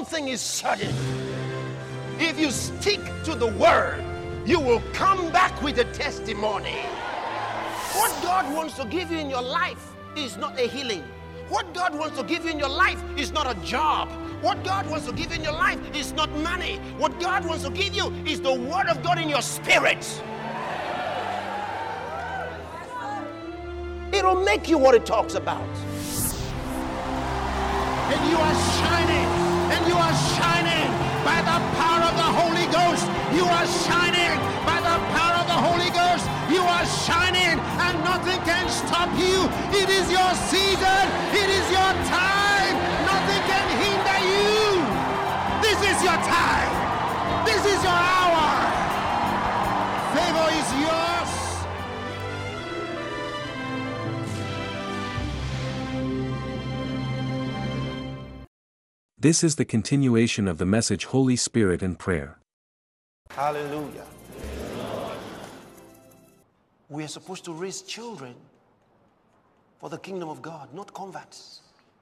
thing is certain. If you stick to the word, you will come back with a testimony. What God wants to give you in your life is not a healing. What God wants to give you in your life is not a job. What God wants to give you in your life is not money. What God wants to give you is the word of God in your spirit. It'll make you what it talks about. And you are shining. And you are shining by the power of the Holy Ghost. You are shining by the power of the Holy Ghost. You are shining and nothing can stop you. It is your season. It is your time. Nothing can hinder you. This is your time. This is your hour. Favor is yours. This is the continuation of the message Holy Spirit and Prayer. Hallelujah. We are supposed to raise children for the kingdom of God, not converts.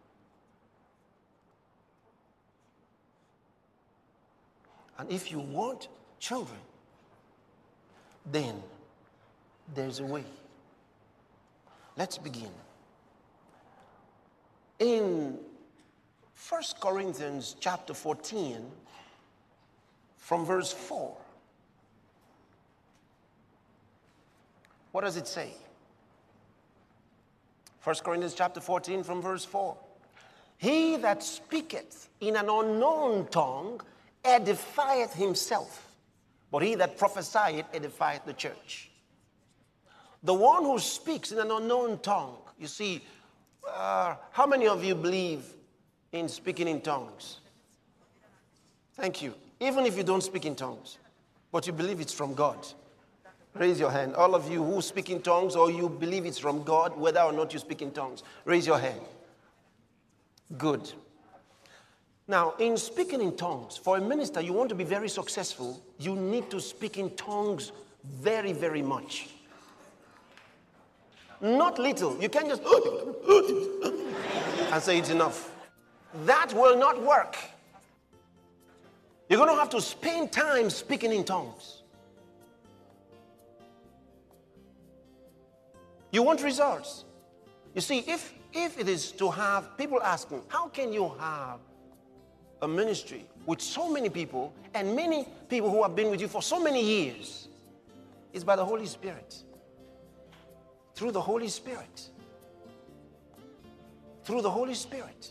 And if you want children, then there's a way. Let's begin. In 1 Corinthians chapter 14, from verse 4. What does it say? 1 Corinthians chapter 14 from verse 4. He that speaketh in an unknown tongue edifieth himself, but he that prophesieth edifieth the church. The one who speaks in an unknown tongue, you see, how many of you believe in speaking in tongues? Thank you. Even if you don't speak in tongues, but you believe it's from God. Raise your hand. All of you who speak in tongues or you believe it's from God, whether or not you speak in tongues, raise your hand. Good. Now, in speaking in tongues, for a minister, you want to be very successful, you need to speak in tongues very, very much. Not little. You can't just and say it's enough. That will not work. You're going to have to spend time speaking in tongues. You want results. You see, if it is to have people asking, how can you have a ministry with so many people and many people who have been with you for so many years? It's by the Holy Spirit. Through the Holy Spirit. Through the Holy Spirit.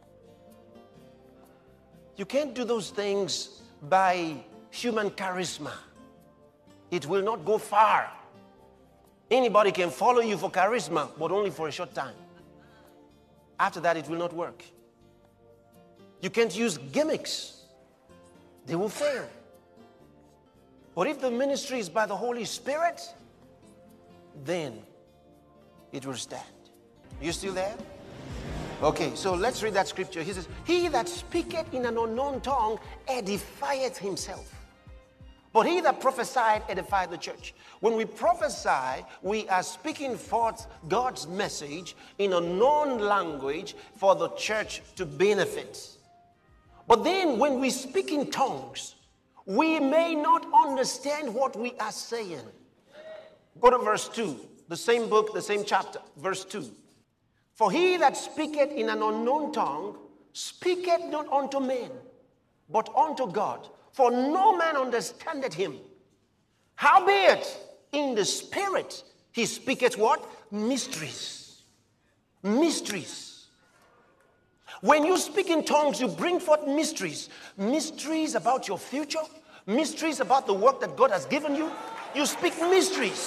You can't do those things by human charisma. It will not go far. Anybody can follow you for charisma, but only for a short time. After that, it will not work. You can't use gimmicks. They will fail. But if the ministry is by the Holy Spirit, then it will stand. You still there? Okay, so let's read that scripture. He says, he that speaketh in an unknown tongue edifieth himself. But he that prophesied edifieth the church. When we prophesy, we are speaking forth God's message in a known language for the church to benefit. But then when we speak in tongues, we may not understand what we are saying. Go to verse 2, the same book, the same chapter, verse 2. For he that speaketh in an unknown tongue speaketh not unto men, but unto God. For no man understandeth him. Howbeit, in the spirit, he speaketh what? Mysteries. Mysteries. When you speak in tongues, you bring forth mysteries. Mysteries about your future. Mysteries about the work that God has given you. You speak mysteries.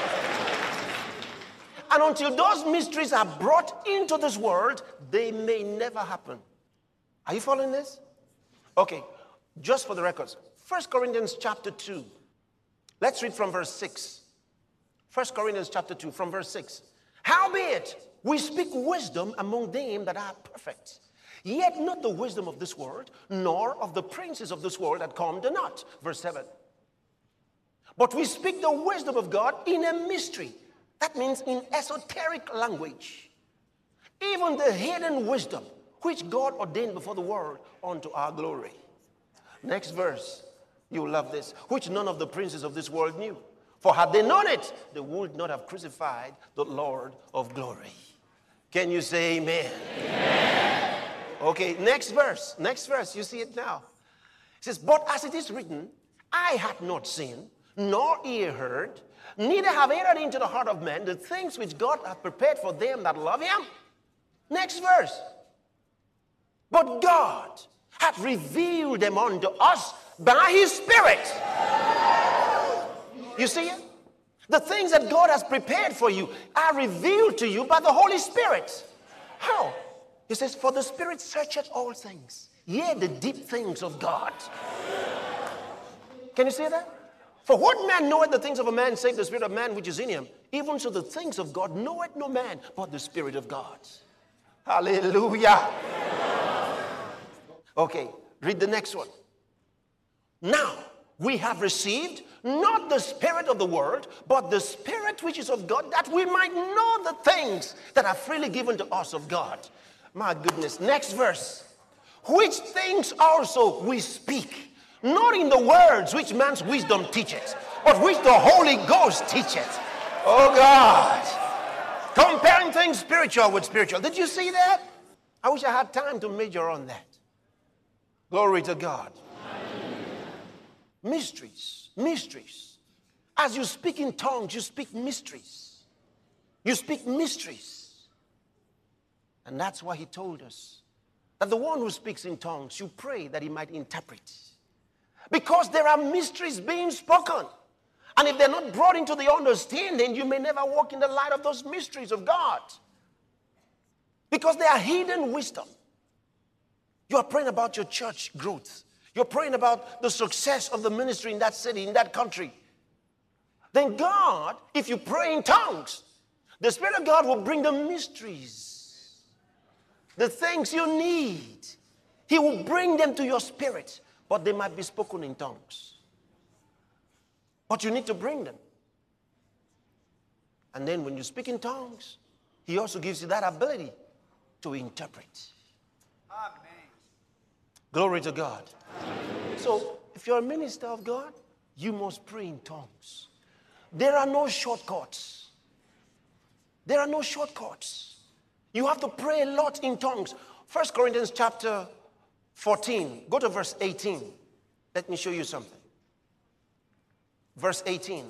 And until those mysteries are brought into this world, they may never happen. Are you following this? Okay. Just for the records, 1 Corinthians chapter 2. Let's read from verse 6. 1 Corinthians chapter 2 from verse 6. Howbeit, we speak wisdom among them that are perfect, yet not the wisdom of this world, nor of the princes of this world that come to naught. Verse 7. But we speak the wisdom of God in a mystery. That means in esoteric language. Even the hidden wisdom, which God ordained before the world unto our glory. Next verse, you love this. Which none of the princes of this world knew. For had they known it, they would not have crucified the Lord of glory. Can you say amen? Amen. Okay, next verse. Next verse, you see it now. It says, but as it is written, eye hath not seen, nor ear heard, neither have entered into the heart of man the things which God hath prepared for them that love him. Next verse. But God hath revealed them unto us by his Spirit. You see it? The things that God has prepared for you are revealed to you by the Holy Spirit. How? He says, for the Spirit searcheth all things, yea, the deep things of God. Can you see that? For what man knoweth the things of a man, save the spirit of man which is in him? Even so the things of God knoweth no man, but the Spirit of God. Hallelujah. Okay, read the next one. Now, we have received not the spirit of the world, but the Spirit which is of God, that we might know the things that are freely given to us of God. My goodness. Next verse. Which things also we speak, not in the words which man's wisdom teacheth, but which the Holy Ghost teacheth. Oh God. Comparing things spiritual with spiritual. Did you see that? I wish I had time to major on that. Glory to God. Mysteries. Mysteries. As you speak in tongues, you speak mysteries. You speak mysteries. And that's why he told us that the one who speaks in tongues, you pray that he might interpret. Because there are mysteries being spoken. And if they're not brought into the understanding, you may never walk in the light of those mysteries of God. Because they are hidden wisdom. You are praying about your church growth. You're praying about the success of the ministry in that city, in that country. Then God, if you pray in tongues, the Spirit of God will bring the mysteries, the things you need. He will bring them to your spirit, but they might be spoken in tongues. But you need to bring them. And then when you speak in tongues, he also gives you that ability to interpret. Amen. Glory to God. Amen. So, if you're a minister of God, you must pray in tongues. There are no shortcuts. There are no shortcuts. You have to pray a lot in tongues. 1 Corinthians chapter 14. Go to verse 18. Let me show you something. Verse 18.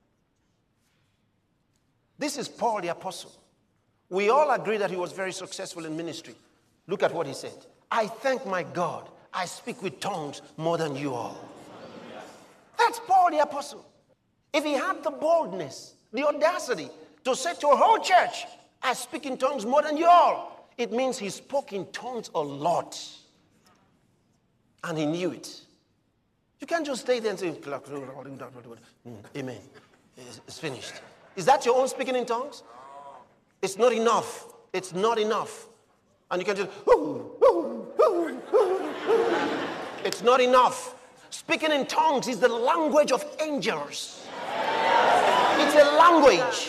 This is Paul the apostle. We all agree that he was very successful in ministry. Look at what he said. I thank my God, I speak with tongues more than you all. That's Paul the apostle. If he had the boldness, the audacity to say to a whole church, I speak in tongues more than you all, it means he spoke in tongues a lot. And he knew it. You can't just stay there and say, amen. It's finished. Is that your own speaking in tongues? It's not enough. It's not enough. And you can just, it's not enough. Speaking in tongues is the language of angels. It's a language.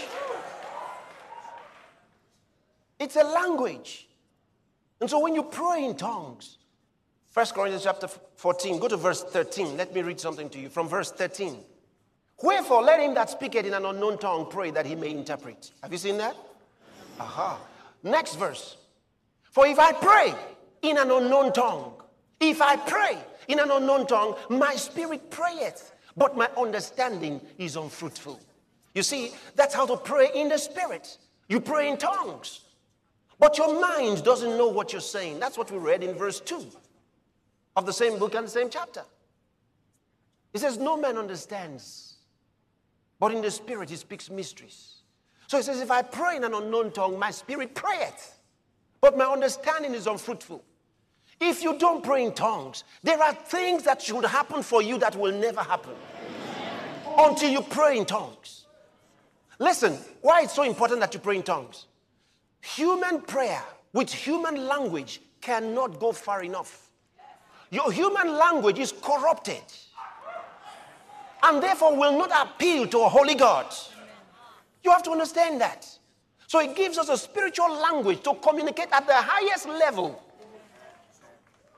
It's a language. And so when you pray in tongues, 1 Corinthians chapter 14, go to verse 13. Let me read something to you from verse 13. Wherefore, let him that speaketh in an unknown tongue pray that he may interpret. Have you seen that? Aha. Next verse. For if I pray in an unknown tongue, if I pray in an unknown tongue, my spirit prayeth, but my understanding is unfruitful. You see, that's how to pray in the spirit. You pray in tongues, but your mind doesn't know what you're saying. That's what we read in verse 2 of the same book and the same chapter. It says, no man understands, but in the spirit he speaks mysteries. So it says, if I pray in an unknown tongue, my spirit prayeth, but my understanding is unfruitful. If you don't pray in tongues, there are things that should happen for you that will never happen until you pray in tongues. Listen, why it's so important that you pray in tongues? Human prayer with human language cannot go far enough. Your human language is corrupted and therefore will not appeal to a holy God. You have to understand that. So it gives us a spiritual language to communicate at the highest level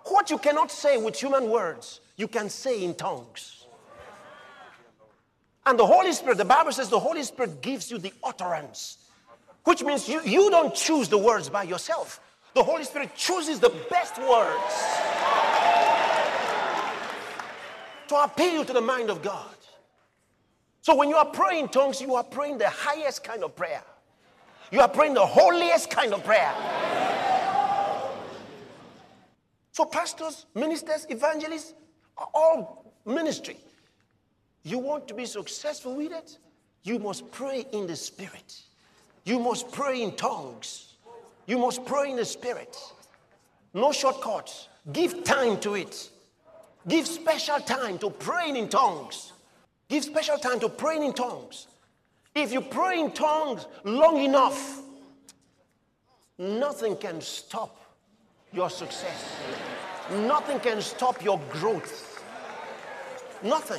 What you cannot say with human words, you can say in tongues. And the Holy Spirit, the Bible says the Holy Spirit gives you the utterance, which means you don't choose the words by yourself. The Holy Spirit chooses the best words to appeal to the mind of God. So when you are praying in tongues, you are praying the highest kind of prayer. You are praying the holiest kind of prayer. So pastors, ministers, evangelists, all ministry. You want to be successful with it? You must pray in the Spirit. You must pray in tongues. You must pray in the Spirit. No shortcuts. Give time to it. Give special time to praying in tongues. Give special time to praying in tongues. If you pray in tongues long enough, nothing can stop your success. Nothing can stop your growth. Nothing.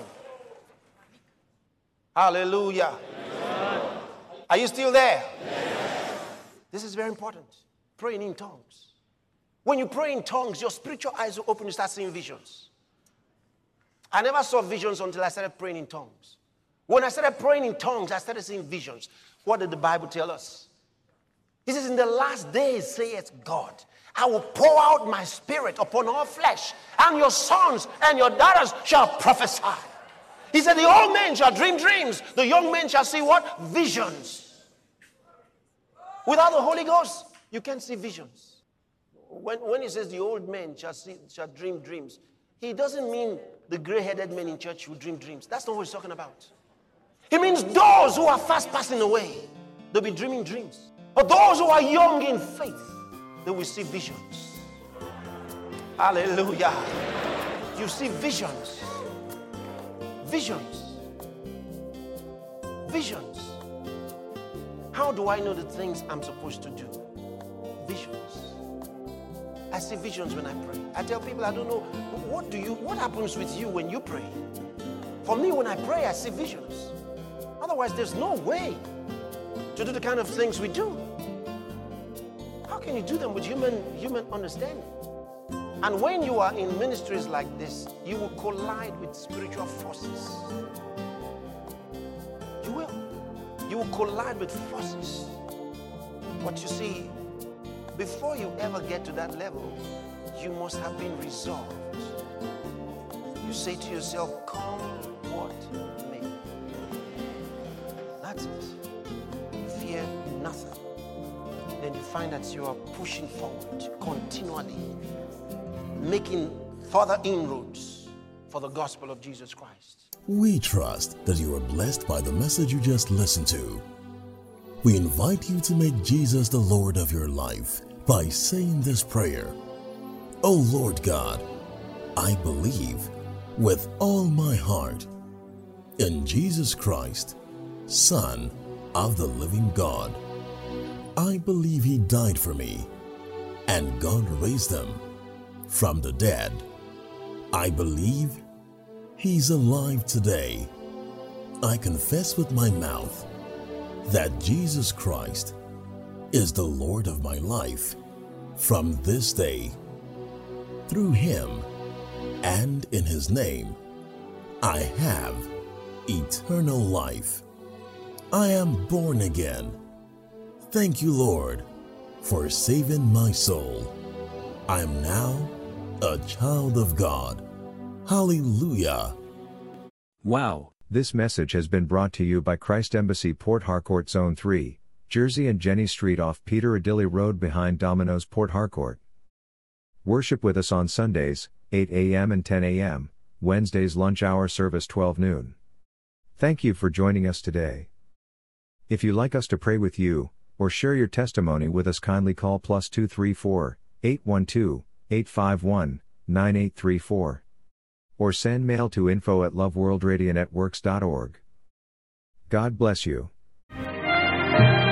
Hallelujah. Amen. Are you still there? Yes. This is very important. Praying in tongues. When you pray in tongues, your spiritual eyes will open, you start seeing visions. I never saw visions until I started praying in tongues. When I started praying in tongues, I started seeing visions. What did the Bible tell us? He says, in the last days, saith God, I will pour out my spirit upon all flesh, and your sons and your daughters shall prophesy. He said, the old men shall dream dreams. The young men shall see what? Visions. Without the Holy Ghost, you can't see visions. When he says the old men shall dream dreams, he doesn't mean the gray-headed men in church who dream dreams. That's not what he's talking about. He means those who are fast passing away, they'll be dreaming dreams. But those who are young in faith, they will see visions. Hallelujah. You see visions. Visions. Visions. How do I know the things I'm supposed to do? Visions. I see visions when I pray. I tell people, I don't know, what happens with you when you pray? For me, when I pray, I see visions. Otherwise, there's no way to do the kind of things we do. How can you do them with human understanding? And when you are in ministries like this, you will collide with spiritual forces. You will. You will collide with forces. But you see, before you ever get to that level, you must have been resolved. You say to yourself, come what may. That's it. You fear nothing. Then you find that you are pushing forward continually, making further inroads for the gospel of Jesus Christ. We trust that you are blessed by the message you just listened to. We invite you to make Jesus the Lord of your life by saying this prayer. O Lord God, I believe with all my heart in Jesus Christ, Son of the living God. I believe He died for me and God raised Him from the dead. I believe He's alive today. I confess with my mouth that Jesus Christ is the Lord of my life from this day. Through Him and in His name, I have eternal life. I am born again. Thank you, Lord, for saving my soul. I am now a child of God. Hallelujah. Wow. This message has been brought to you by Christ Embassy Port Harcourt Zone 3, Jersey and Jenny Street off Peter Adilly Road behind Domino's Port Harcourt. Worship with us on Sundays, 8 a.m. and 10 a.m., Wednesdays lunch hour service 12 noon. Thank you for joining us today. If you'd like us to pray with you, or share your testimony with us, kindly call +234 812 851 9834. Or send mail to info@loveworldradionetworks.org. God bless you.